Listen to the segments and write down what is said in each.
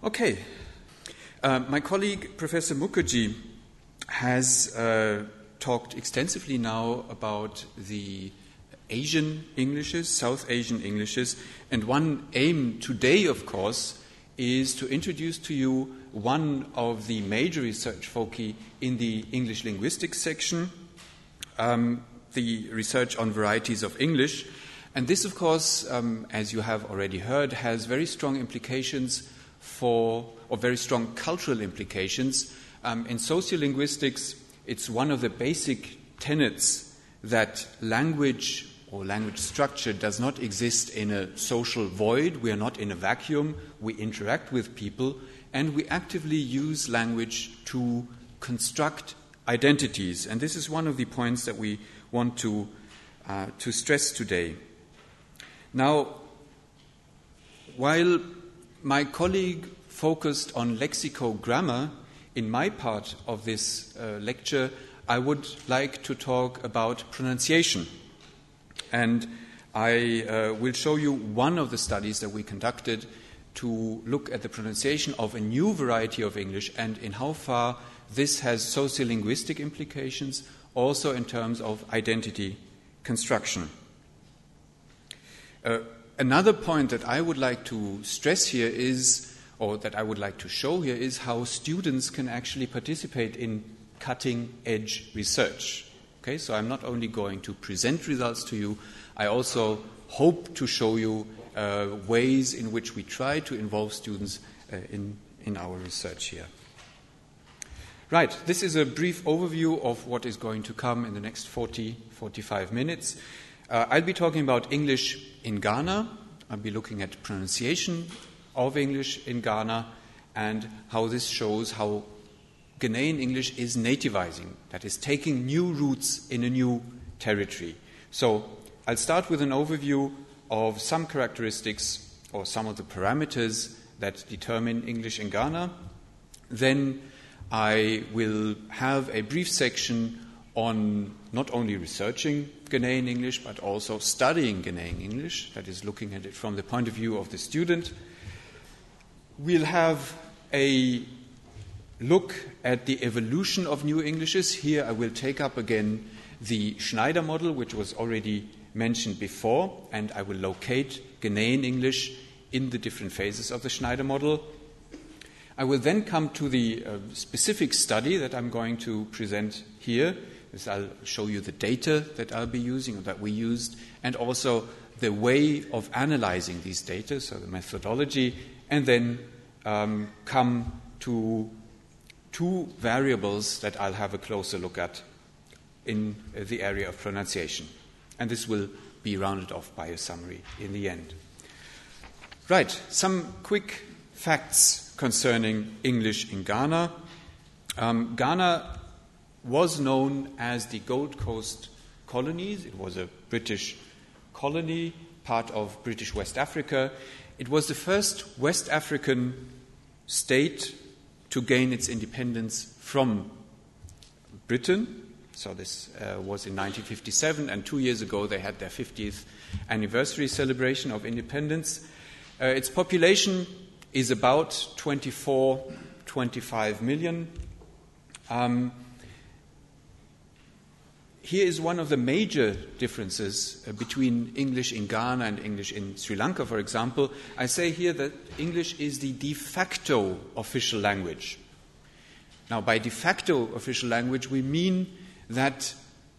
Okay. My colleague, Professor Mukherjee, has talked extensively now about the Asian Englishes, South Asian Englishes, and one aim today, of course, is to introduce to you one of the major research foci in the English linguistics section, the research on varieties of English. And this, of course, as you have already heard, has very strong implications or very strong cultural implications. In sociolinguistics, it's one of the basic tenets that language or language structure does not exist in a social void. We are not in a vacuum. We interact with people, and we actively use language to construct identities. And this is one of the points that we want to stress today. Now, while my colleague focused on lexicogrammar, in my part of this lecture, I would like to talk about pronunciation. And I will show you one of the studies that we conducted to look at the pronunciation of a new variety of English and in how far this has sociolinguistic implications, also in terms of identity construction. Another point that I would like to stress here is, or that I would like to show here, is how students can actually participate in cutting-edge research. Okay, so I'm not only going to present results to you, I also hope to show you ways in which we try to involve students in our research here. Right, this is a brief overview of what is going to come in the next 45 minutes. I'll be talking about English in Ghana. I'll be looking at pronunciation of English in Ghana and how this shows how Ghanaian English is nativizing, that is taking new roots in a new territory. So I'll start with an overview of some characteristics or some of the parameters that determine English in Ghana. Then I will have a brief section on not only researching Ghanaian English, but also studying Ghanaian English, that is looking at it from the point of view of the student. We'll have a look at the evolution of new Englishes. Here I will take up again the Schneider model, which was already mentioned before, and I will locate Ghanaian English in the different phases of the Schneider model. I will then come to the specific study that I'm going to present here. I'll show you the data that I'll be using or that we used, and also the way of analyzing these data, so the methodology, and then come to two variables that I'll have a closer look at in the area of pronunciation. And this will be rounded off by a summary in the end. Right, some quick facts concerning English in Ghana. Ghana was known as the Gold Coast Colonies. It was a British colony, part of British West Africa. It was the first West African state to gain its independence from Britain. So this was in 1957, and 2 years ago they had their 50th anniversary celebration of independence. Its population is about 25 million. Here is one of the major differences between English in Ghana and English in Sri Lanka, for example. I say here that English is the de facto official language. Now, by de facto official language, we mean that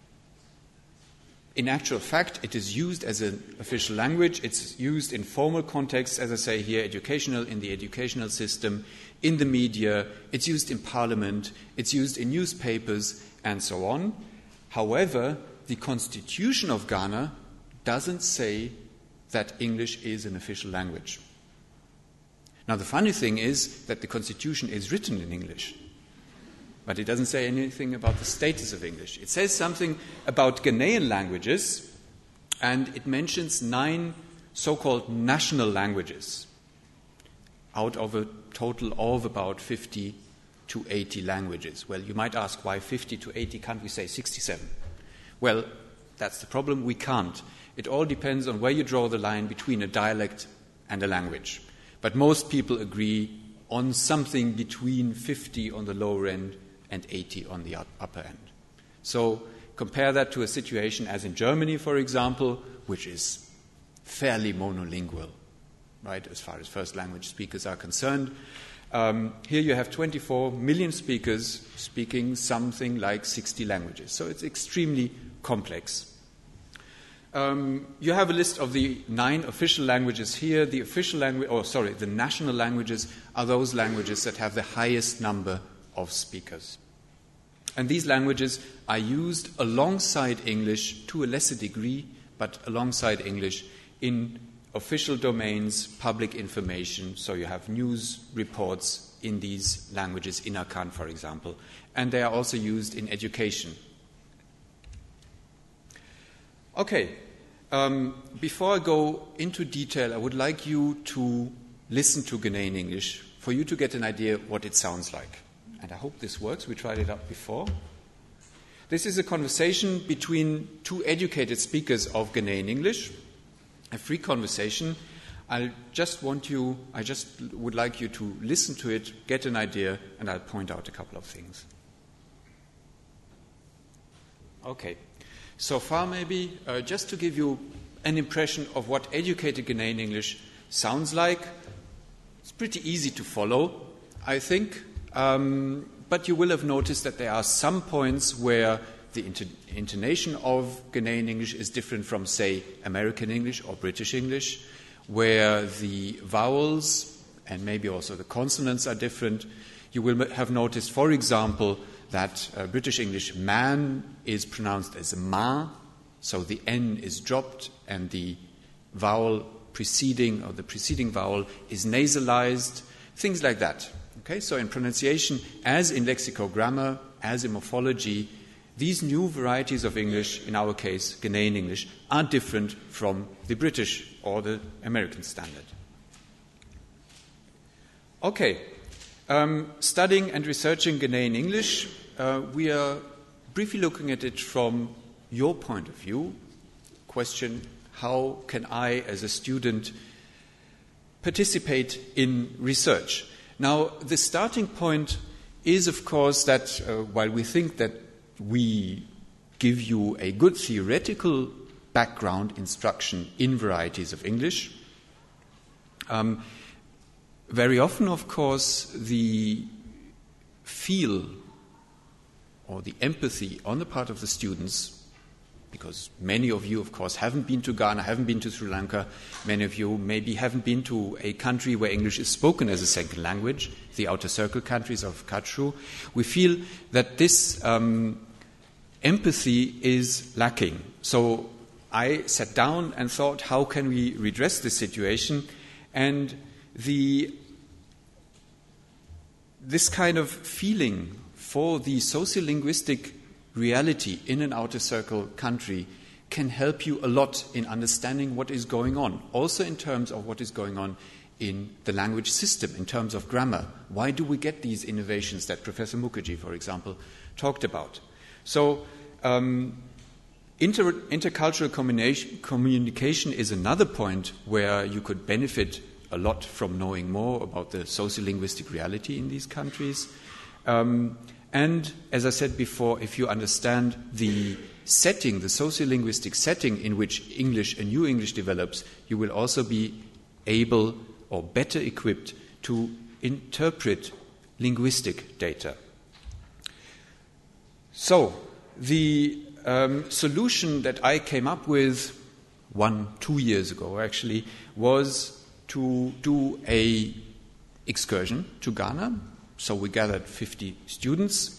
in actual fact it is used as an official language. It's used in formal contexts, as I say here, in the educational system, in the media. It's used in parliament. It's used in newspapers, and so on. However, the Constitution of Ghana doesn't say that English is an official language. Now, the funny thing is that the Constitution is written in English, but it doesn't say anything about the status of English. It says something about Ghanaian languages, and it mentions 9 so-called national languages out of a total of about 50 to 80 languages. Well, you might ask, why 50 to 80? Can't we say 67? Well, that's the problem. We can't. It all depends on where you draw the line between a dialect and a language. But most people agree on something between 50 on the lower end and 80 on the upper end. So compare that to a situation as in Germany, for example, which is fairly monolingual, right, as far as first language speakers are concerned. Here you have 24 million speakers speaking something like 60 languages. So it's extremely complex. You have a list of the 9 official languages here. The national languages are those languages that have the highest number of speakers. And these languages are used alongside English to a lesser degree, but alongside English in official domains, public information. So you have news reports in these languages, in Akan, for example. And they are also used in education. Okay, before I go into detail, I would like you to listen to Ghanaian English for you to get an idea what it sounds like. And I hope this works. We tried it out before. This is a conversation between 2 educated speakers of Ghanaian English, a free conversation. I just would like you to listen to it, get an idea, and I'll point out a couple of things. Okay. So far, maybe, just to give you an impression of what educated Ghanaian English sounds like. It's pretty easy to follow, I think, but you will have noticed that there are some points where the intonation of Ghanaian English is different from, say, American English or British English, where the vowels and maybe also the consonants are different. You will have noticed, for example, that British English man is pronounced as ma, so the N is dropped and the vowel preceding vowel is nasalized, things like that. Okay, so in pronunciation, as in lexicogrammar, as in morphology, these new varieties of English, in our case, Ghanaian English, are different from the British or the American standard. Okay, studying and researching Ghanaian English, we are briefly looking at it from your point of view. Question, how can I, as a student, participate in research? Now, the starting point is, of course, that while we think that we give you a good theoretical background instruction in varieties of English, very often, of course, the feel or the empathy on the part of the students, because many of you, of course, haven't been to Ghana, haven't been to Sri Lanka, many of you maybe haven't been to a country where English is spoken as a second language, the outer circle countries of Kachru, we feel that this empathy is lacking. So I sat down and thought, how can we redress this situation? And this kind of feeling for the sociolinguistic reality in an outer circle country can help you a lot in understanding what is going on, also in terms of what is going on in the language system, in terms of grammar. Why do we get these innovations that Professor Mukherjee, for example, talked about? So intercultural communication is another point where you could benefit a lot from knowing more about the sociolinguistic reality in these countries. And as I said before, if you understand the setting, the sociolinguistic setting in which English and New English develops, you will also be able or better equipped to interpret linguistic data. So, the solution that I came up with 2 years ago actually was to do an excursion to Ghana. So we gathered 15 students.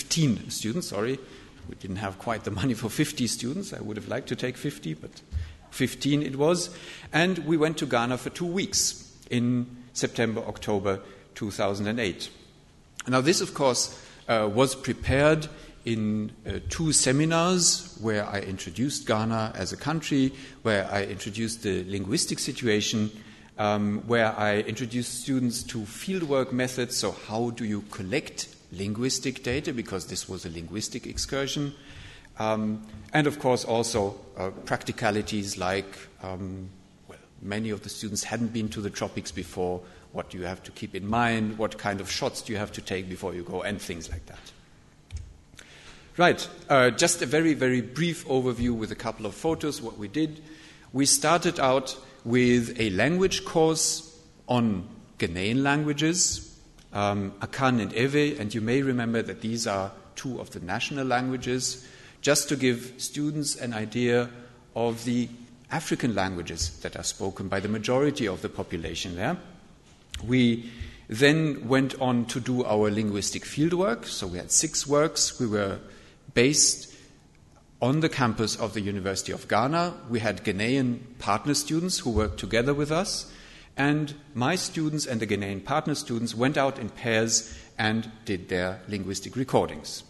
We didn't have quite the money for 50 students. I would have liked to take 50, but 15 it was. And we went to Ghana for 2 weeks in September, October 2008. Now this, of course, was prepared in 2 seminars where I introduced Ghana as a country, where I introduced the linguistic situation, where I introduced students to fieldwork methods, so how do you collect linguistic data, because this was a linguistic excursion, and of course also practicalities like, many of the students hadn't been to the tropics before. what do you have to keep in mind, what kind of shots do you have to take before you go, and things like that. Right, just a very, very brief overview with a couple of photos, what we did. We started out with a language course on Ghanaian languages, Akan and Ewe, and you may remember that these are two of the national languages, just to give students an idea of the African languages that are spoken by the majority of the population there. We then went on to do our linguistic fieldwork, so we had 6 works. We were based on the campus of the University of Ghana. We had Ghanaian partner students who worked together with us, and my students and the Ghanaian partner students went out in pairs and did their linguistic recordings.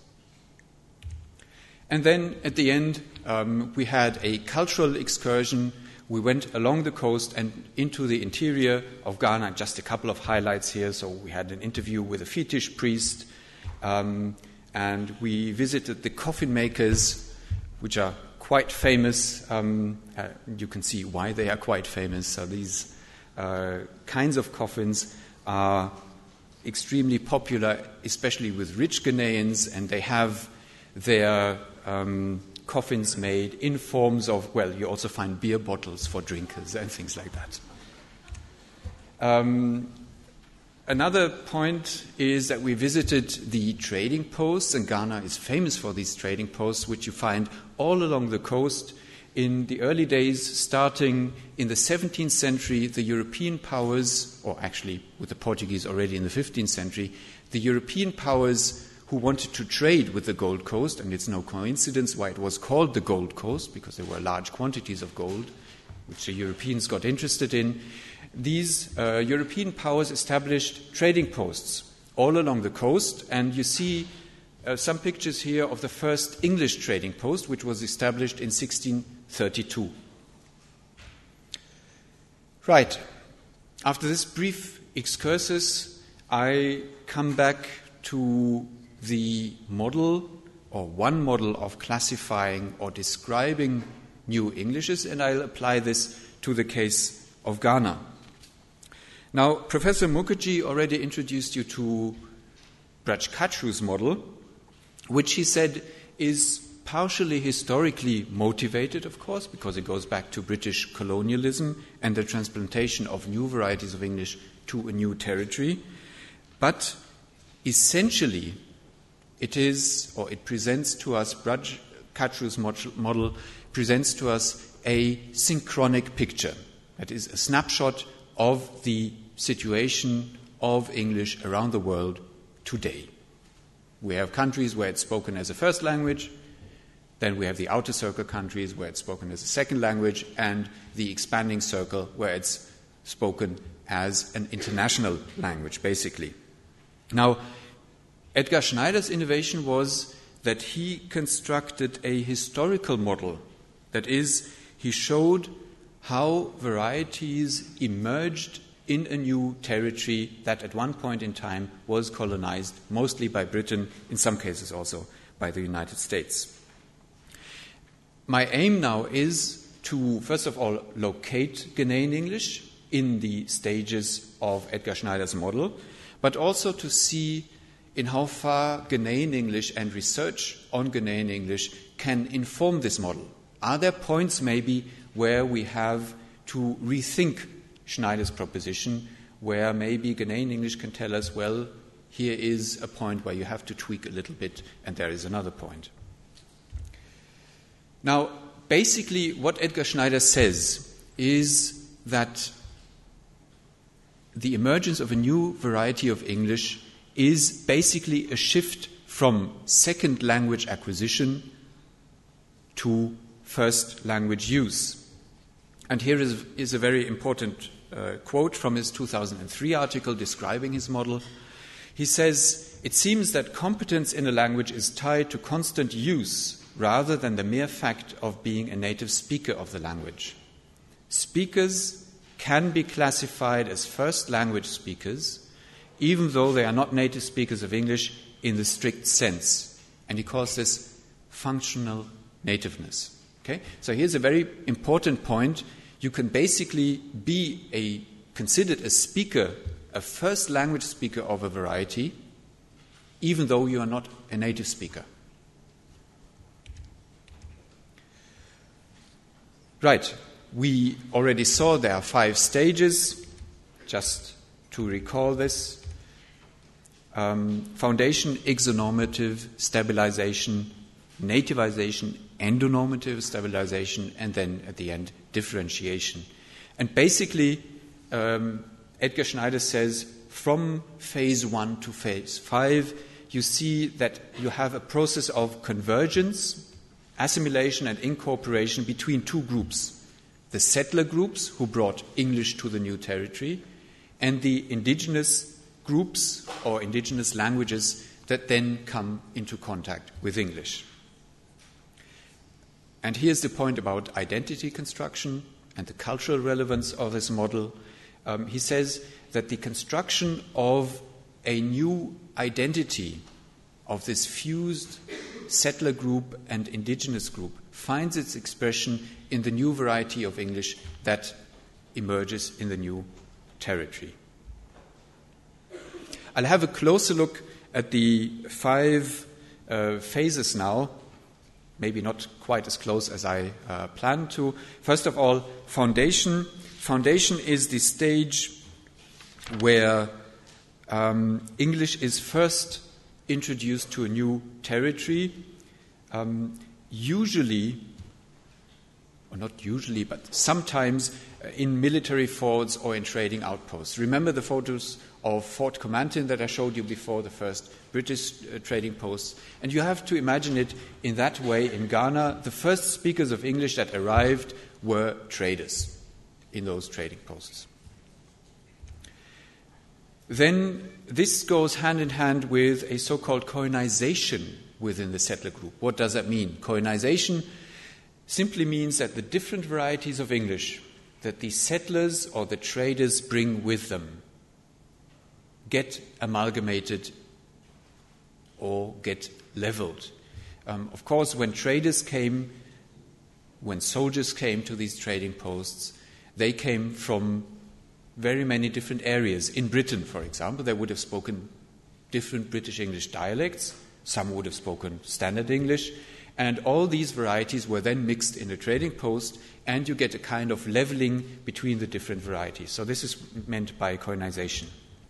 And then at the end, we had a cultural excursion. We went along the coast and into the interior of Ghana. Just a couple of highlights here. So we had an interview with a fetish priest, and we visited the coffin makers, which are quite famous. You can see why they are quite famous. So these kinds of coffins are extremely popular, especially with rich Ghanaians, and they have their coffins made in forms of, well, you also find beer bottles for drinkers and things like that. Another point is that we visited the trading posts, and Ghana is famous for these trading posts, which you find all along the coast. In the early days, starting in the 17th century, the European powers, or actually with the Portuguese already in the 15th century, the European powers who wanted to trade with the Gold Coast, and it's no coincidence why it was called the Gold Coast, because there were large quantities of gold, which the Europeans got interested in. These European powers established trading posts all along the coast, and you see some pictures here of the first English trading post, which was established in 1632. Right. After this brief excursus, I come back to the model, or one model of classifying or describing New Englishes, and I'll apply this to the case of Ghana. Now, Professor Mukherjee already introduced you to Braj Kachru's model, which he said is partially historically motivated, of course, because it goes back to British colonialism and the transplantation of new varieties of English to a new territory. But essentially, it presents to us, Braj Kachru's model presents to us a synchronic picture. That is a snapshot of the situation of English around the world today. We have countries where it's spoken as a first language, then we have the outer circle countries where it's spoken as a second language, and the expanding circle where it's spoken as an international language, basically. Now, Edgar Schneider's innovation was that he constructed a historical model. That is, he showed how varieties emerged in a new territory that at one point in time was colonized, mostly by Britain, in some cases also by the United States. My aim now is to, first of all, locate Ghanaian English in the stages of Edgar Schneider's model, but also to see in how far Ghanaian English and research on Ghanaian English can inform this model. Are there points maybe where we have to rethink Schneider's proposition, where maybe Ghanaian English can tell us, well, here is a point where you have to tweak a little bit, and there is another point. Now, basically, what Edgar Schneider says is that the emergence of a new variety of English is basically a shift from second language acquisition to first language use. And here is a very important quote from his 2003 article describing his model. He says, "It seems that competence in a language is tied to constant use rather than the mere fact of being a native speaker of the language. Speakers can be classified as first language speakers, even though they are not native speakers of English in the strict sense." And he calls this functional nativeness. Okay? So here's a very important point. You can basically be considered a speaker, a first language speaker of a variety, even though you are not a native speaker. Right, we already saw there are 5 stages, just to recall this. Foundation, exonormative, stabilization, nativization, endonormative, stabilization, and then at the end, differentiation. And basically, Edgar Schneider says, from phase 1 to phase 5, you see that you have a process of convergence, assimilation and incorporation between 2 groups. The settler groups who brought English to the new territory and the indigenous groups or indigenous languages that then come into contact with English. And here's the point about identity construction and the cultural relevance of this model. He says that the construction of a new identity of this fused settler group and indigenous group finds its expression in the new variety of English that emerges in the new territory. I'll have a closer look at the 5 phases now, maybe not quite as close as I planned to. First of all, foundation. Foundation is the stage where English is first introduced to a new territory, usually, or not usually, but sometimes in military forts or in trading outposts. Remember the photos of Fort Comantin that I showed you before, the first British trading posts. And you have to imagine it in that way. In Ghana, the first speakers of English that arrived were traders in those trading posts. Then this goes hand in hand with a so-called koinization within the settler group. What does that mean? Koinization simply means that the different varieties of English that the settlers or the traders bring with them get amalgamated or get leveled. Of course, when traders came, when soldiers came to these trading posts, they came from very many different areas. In Britain, for example, they would have spoken different British English dialects. Some would have spoken Standard English. And all these varieties were then mixed in a trading post, and you get a kind of leveling between the different varieties. So this is meant by koinization.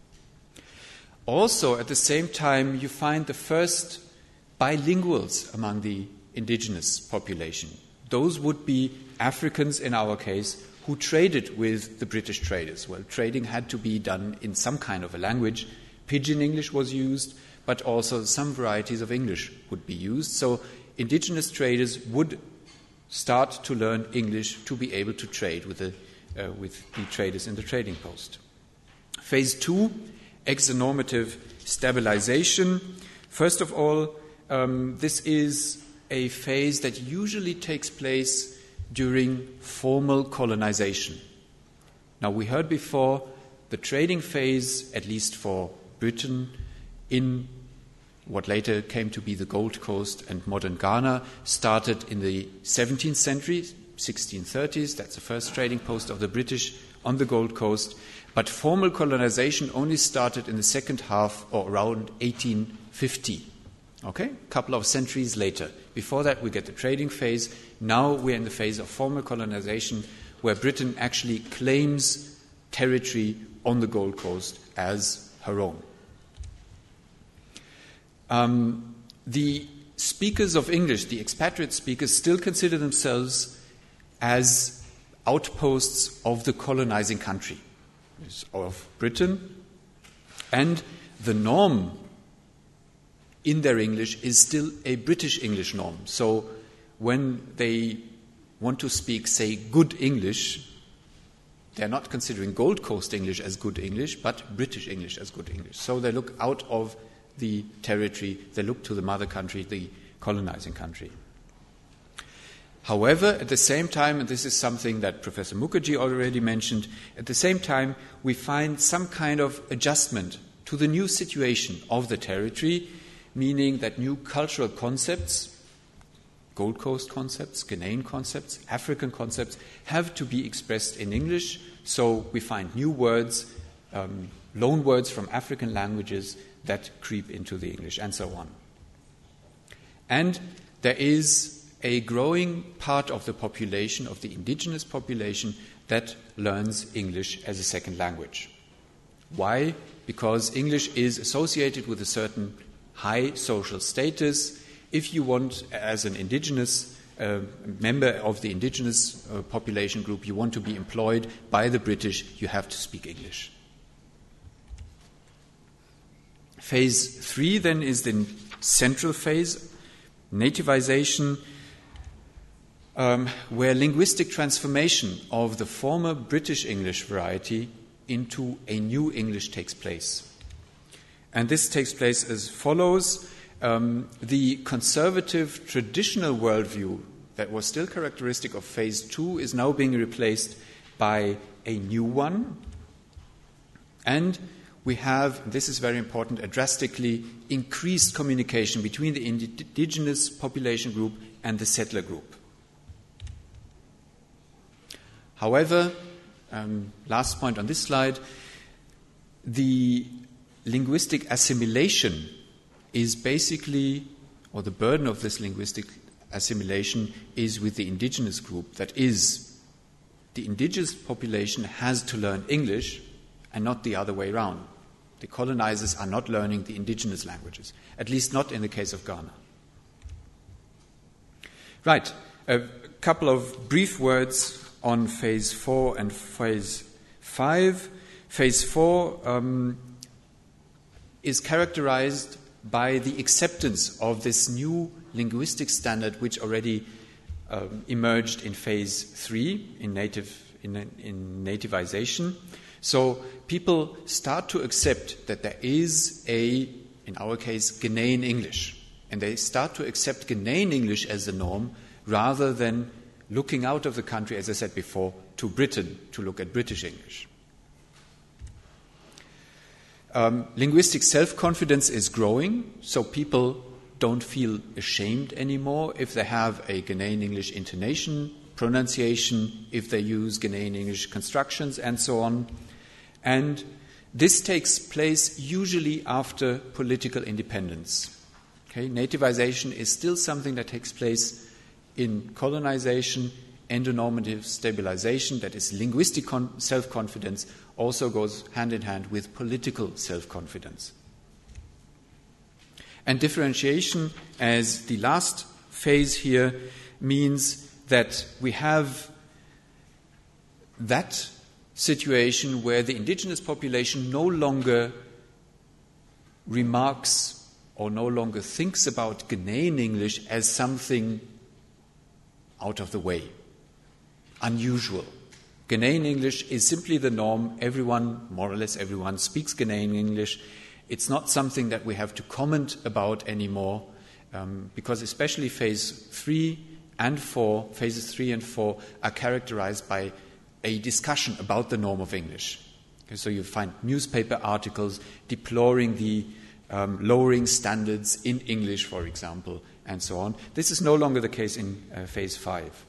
Also, at the same time, you find the first bilinguals among the indigenous population. Those would be Africans, in our case, who traded with the British traders. Well, trading had to be done in some kind of a language. Pidgin English was used, but also some varieties of English would be used. So indigenous traders would start to learn English to be able to trade with the traders in the trading post. Phase 2, exonormative stabilization. First of all, this is a phase that usually takes place during formal colonization. Now, we heard before the trading phase, at least for Britain, in what later came to be the Gold Coast and modern Ghana, started in the 17th century, 1630s. That's the first trading post of the British on the Gold Coast. But formal colonization only started in the second half, or around 1850. Okay? A couple of centuries later. Before that, we get the trading phase. Now we're in the phase of formal colonization, where Britain actually claims territory on the Gold Coast as her own. The speakers of English, the expatriate speakers, still consider themselves as outposts of the colonizing country, of Britain, and the norm in their English is still a British English norm. So when they want to speak, say, good English, they're not considering Gold Coast English as good English, but British English as good English. So they look out of the territory, they look to the mother country, the colonizing country. However, at the same time, and this is something that Professor Mukherjee already mentioned, at the same time we find some kind of adjustment to the new situation of the territory, meaning that new cultural concepts, Gold Coast concepts, Ghanaian concepts, African concepts, have to be expressed in English. So we find new words loan words from African languages that creep into the English, and so on. And there is a growing part of the population, of the indigenous population, that learns English as a second language. Why? Because English is associated with a certain high social status. If you want, as an indigenous member of the indigenous population group, you want to be employed by the British, you have to speak English. Phase 3 then is the central phase, nativization, where linguistic transformation of the former British English variety into a new English takes place. And this takes place as follows. The conservative traditional worldview that was still characteristic of phase 2 is now being replaced by a new one. And we have, this is very important, a drastically increased communication between the indigenous population group and the settler group. However, last point on this slide, the linguistic assimilation is basically, or the burden of this linguistic assimilation is with the indigenous group. That is, the indigenous population has to learn English and not the other way around. The colonizers are not learning the indigenous languages, at least not in the case of Ghana. Right, a couple of brief words on phase 4 and phase 5. Phase 4 is characterized by the acceptance of this new linguistic standard which already emerged in phase 3 in nativization. So people start to accept that there is in our case, Ghanaian English. And they start to accept Ghanaian English as the norm rather than looking out of the country, as I said before, to Britain to look at British English. Linguistic self-confidence is growing, so people don't feel ashamed anymore if they have a Ghanaian English intonation, pronunciation, if they use Ghanaian English constructions, and so on. And this takes place usually after political independence. Okay? Nativization is still something that takes place in colonization. Endonormative stabilization, that is linguistic self-confidence, also goes hand in hand with political self-confidence. And differentiation, as the last phase here, means that we have that situation where the indigenous population no longer remarks or no longer thinks about Ghanaian English as something out of the way, unusual. Ghanaian English is simply the norm. Everyone, more or less everyone, speaks Ghanaian English. It's not something that we have to comment about anymore, because especially phases 3 and 4 are characterized by a discussion about the norm of English. Okay, so you find newspaper articles deploring the lowering standards in English, for example, and so on. This is no longer the case in phase 5.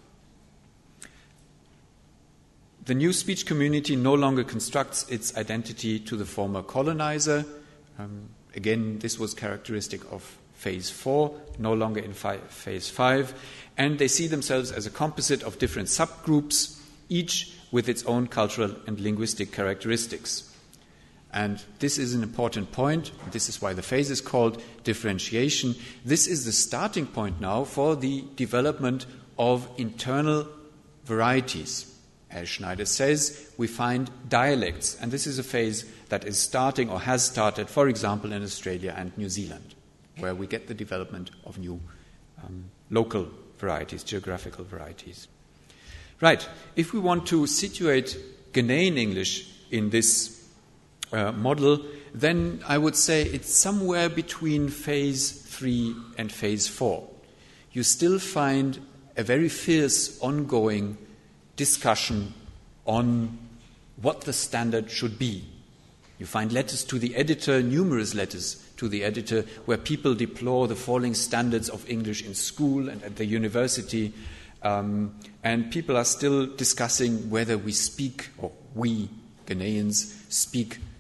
The new speech community no longer constructs its identity to the former colonizer. Again, this was characteristic of phase 4, no longer in phase 5. And they see themselves as a composite of different subgroups, each with its own cultural and linguistic characteristics. And this is an important point. This is why the phase is called differentiation. This is the starting point now for the development of internal varieties. As Schneider says, we find dialects, and this is a phase that is starting or has started, for example, in Australia and New Zealand, where we get the development of new local varieties, geographical varieties. Right, if we want to situate Ghanaian English in this model, then I would say it's somewhere between phase 3 and phase 4. You still find a very fierce ongoing discussion on what the standard should be. You find letters to the editor, numerous letters to the editor, where people deplore the falling standards of English in school and at the university, and people are still discussing whether we speak, or we Ghanaians speak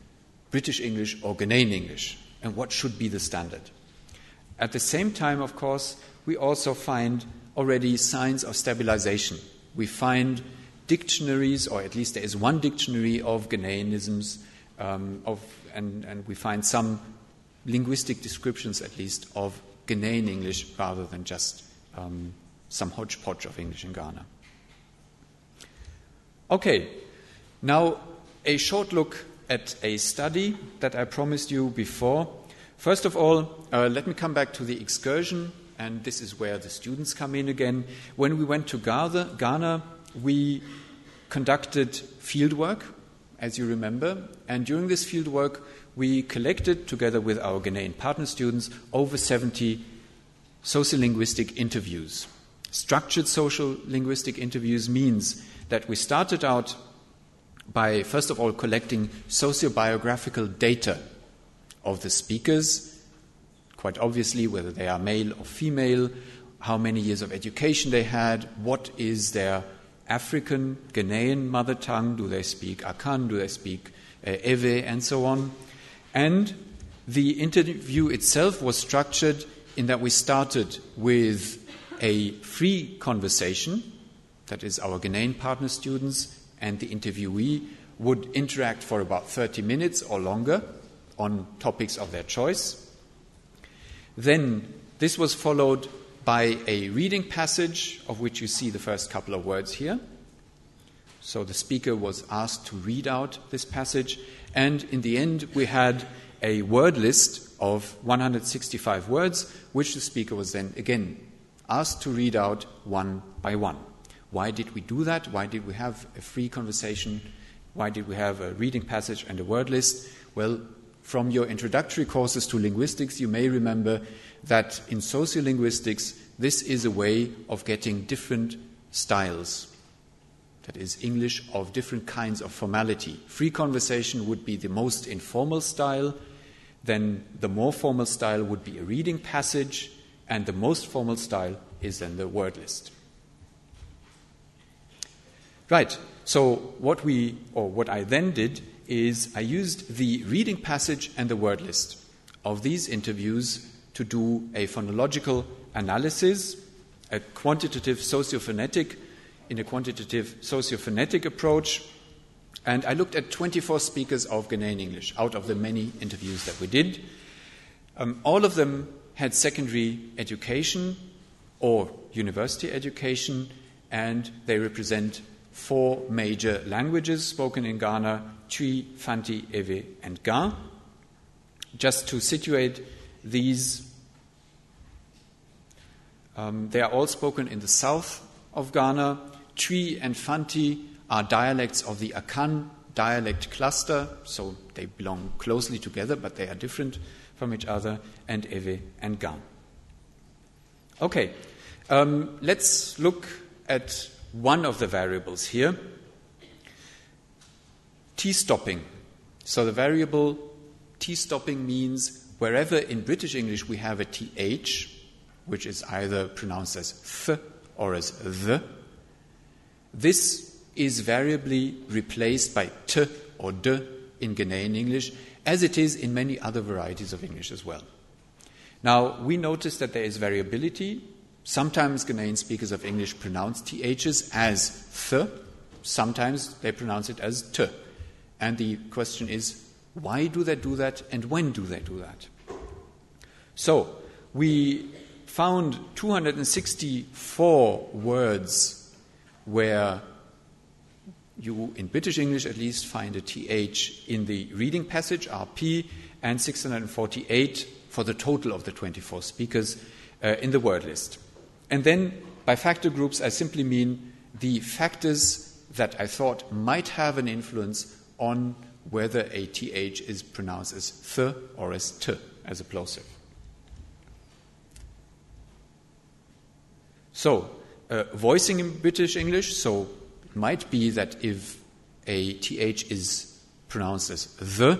British English or Ghanaian English, and what should be the standard. At the same time, of course, we also find already signs of stabilization. We find dictionaries, or at least there is one dictionary of Ghanaianisms, and we find some linguistic descriptions, at least, of Ghanaian English rather than just some hodgepodge of English in Ghana. Okay, now a short look at a study that I promised you before. First of all, let me come back to the excursion, and this is where the students come in again. When we went to Ghana, we conducted fieldwork, as you remember, and during this fieldwork, we collected, together with our Ghanaian partner students, over 70 sociolinguistic interviews. Structured social linguistic interviews means that we started out by, first of all, collecting sociobiographical data of the speakers, quite obviously whether they are male or female, how many years of education they had, what is their African, Ghanaian mother tongue, do they speak Akan, do they speak Ewe, and so on. And the interview itself was structured in that we started with a free conversation, that is our Ghanaian partner students and the interviewee would interact for about 30 minutes or longer on topics of their choice. Then this was followed by a reading passage, of which you see the first couple of words here. So the speaker was asked to read out this passage, and in the end we had a word list of 165 words, which the speaker was then again asked to read out one by one. Why did we do that? Why did we have a free conversation? Why did we have a reading passage and a word list? Well, from your introductory courses to linguistics, you may remember that in sociolinguistics, this is a way of getting different styles. That is, English of different kinds of formality. Free conversation would be the most informal style. Then the more formal style would be a reading passage, and the most formal style is then the word list. Right, so what I then did is I used the reading passage and the word list of these interviews to do a phonological analysis, a quantitative sociophonetic approach, and I looked at 24 speakers of Ghanaian English out of the many interviews that we did. All of them had secondary education or university education, and they represent 4 major languages spoken in Ghana: Twi, Fanti, Ewe, and Ga. Just to situate these, they are all spoken in the south of Ghana. Twi and Fanti are dialects of the Akan dialect cluster, so they belong closely together, but they are different from each other, and Ewe and Ga. Okay, let's look at one of the variables here, T-stopping. So the variable T-stopping means wherever in British English we have a TH, which is either pronounced as th or as the, this is variably replaced by t or d in Ghanaian English, as it is in many other varieties of English as well. Now, we notice that there is variability. Sometimes Ghanaian speakers of English pronounce THs as th, sometimes they pronounce it as t. And the question is, why do they do that, and when do they do that? So, we found 264 words where you, in British English at least, find a TH in the reading passage, RP, and 648 for the total of the 24 speakers in the word list. And then, by factor groups, I simply mean the factors that I thought might have an influence on whether a TH is pronounced as th or as t, as a plosive. So, voicing in British English, so it might be that if a TH is pronounced as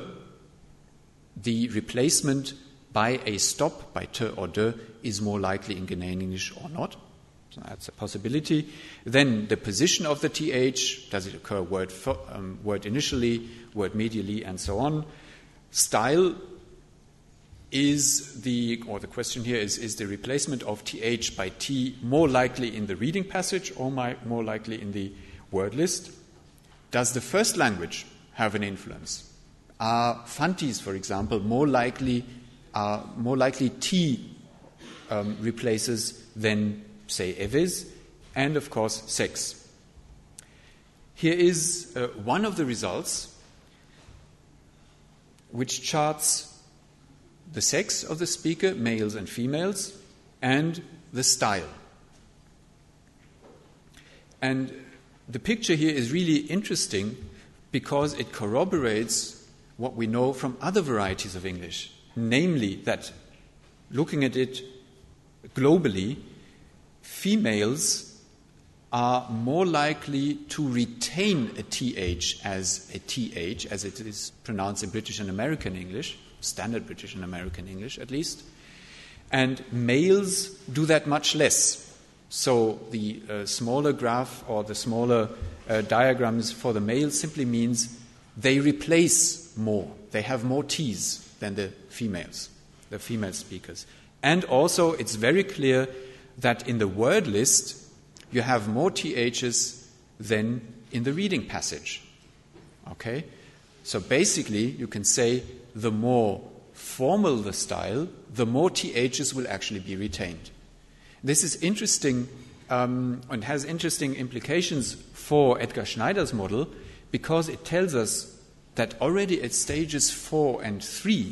the replacement by a stop, by t or d, is more likely in Ghanaian English or not. So that's a possibility. Then the position of the TH, does it occur word initially, word medially, and so on. Style the question here is the replacement of th by t more likely in the reading passage or more likely in the word list? Does the first language have an influence? Are Fantis, for example, more likely t replaces than, say, Eves, and of course sex? Here is one of the results which charts the sex of the speaker, males and females, and the style. And the picture here is really interesting because it corroborates what we know from other varieties of English, namely that, looking at it globally, females are more likely to retain a th as a th, as it is pronounced in British and American English, standard British and American English at least, and males do that much less. So the smaller graph or the smaller diagrams for the males simply means they replace more. They have more T's than the females, the female speakers. And also it's very clear that in the word list you have more THs than in the reading passage. Okay? So basically you can say the more formal the style, the more THs will actually be retained. This is interesting and has interesting implications for Edgar Schneider's model because it tells us that already at stages 4 and 3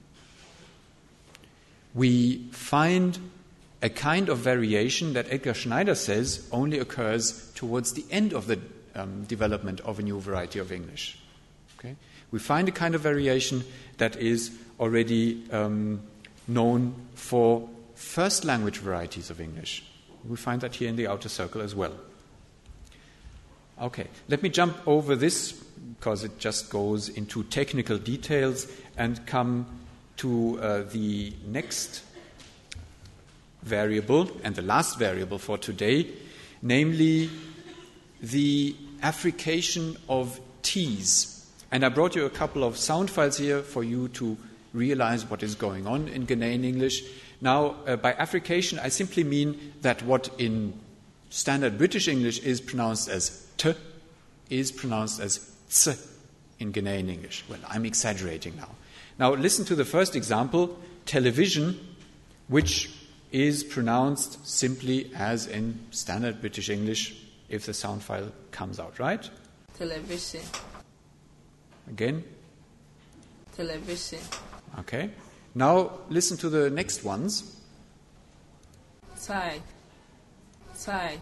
we find a kind of variation that Edgar Schneider says only occurs towards the end of the development of a new variety of English. Okay? We find a kind of variation that is already known for first language varieties of English. We find that here in the outer circle as well. Okay, let me jump over this because it just goes into technical details and come to the next variable and the last variable for today, namely the affrication of T's. And I brought you a couple of sound files here for you to realize what is going on in Ghanaian English. Now, by affrication, I simply mean that what in standard British English is pronounced as t is pronounced as ts in Ghanaian English. Well, I'm exaggerating now. Now, listen to the first example, television, which is pronounced simply as in standard British English if the sound file comes out, right? Television. Again? Television. Okay. Now listen to the next ones. Tie. Tie.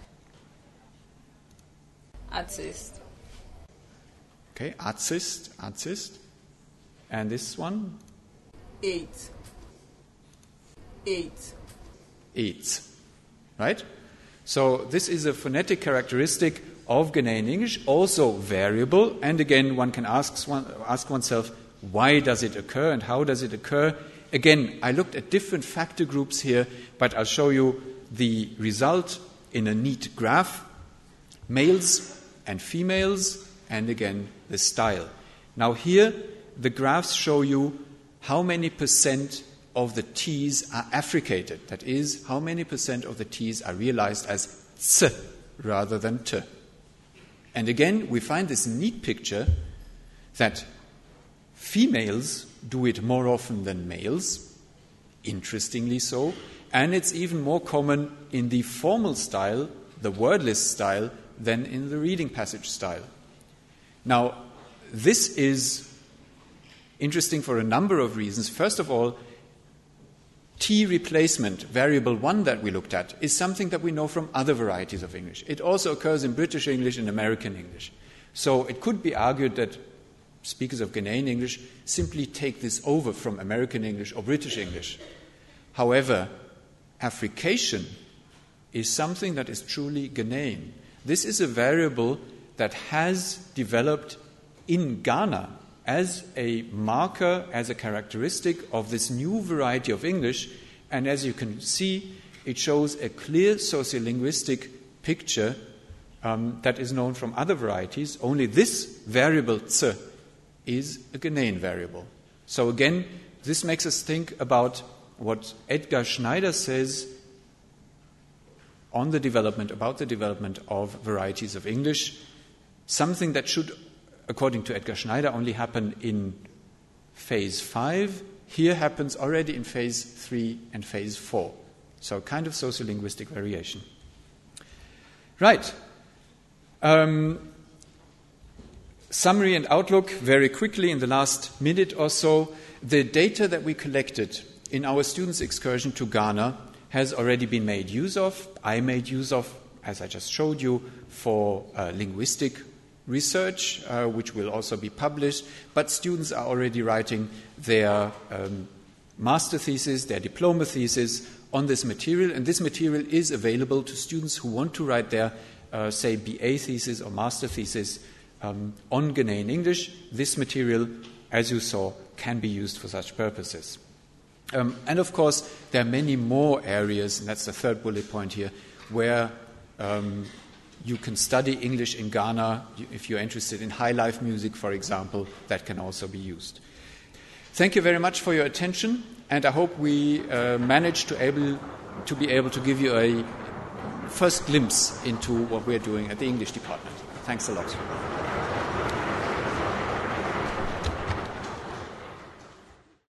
Artist. Okay, artist. And this one? Eight. Right? So this is a phonetic characteristic of Ghanaian English, also variable. And again, one can ask oneself, why does it occur and how does it occur? Again, I looked at different factor groups here, but I'll show you the result in a neat graph. Males and females, and again, the style. Now here, the graphs show you how many percent of the T's are affricated. That is, how many percent of the T's are realized as ts rather than t. And again, we find this neat picture that females do it more often than males, interestingly so, and it's even more common in the formal style, the word list style, than in the reading passage style. Now, this is interesting for a number of reasons. First of all, T replacement, variable 1 that we looked at, is something that we know from other varieties of English. It also occurs in British English and American English. So it could be argued that speakers of Ghanaian English simply take this over from American English or British English. However, affrication is something that is truly Ghanaian. This is a variable that has developed in Ghana as a marker, as a characteristic of this new variety of English. And as you can see, it shows a clear sociolinguistic picture that is known from other varieties. Only this variable ts is a Ghanaian variable. So again, this makes us think about what Edgar Schneider says on the development, about the development of varieties of English, something that should, according to Edgar Schneider, only happen in phase 5, here happens already in phase 3 and phase 4. So kind of sociolinguistic variation. Right. Summary and outlook very quickly in the last minute or so. The data that we collected in our students' excursion to Ghana has already been made use of. I made use of, as I just showed you, for linguistic research, which will also be published. But students are already writing their master thesis, their diploma thesis on this material. And this material is available to students who want to write their, say, BA thesis or master thesis on Ghanaian English. This material, as you saw, can be used for such purposes. And of course, there are many more areas, and that's the third bullet point here, where you can study English in Ghana. If you're interested in high life music, for example, that can also be used. Thank you very much for your attention, and I hope we managed to be able to give you a first glimpse into what we're doing at the English department. Thanks a lot.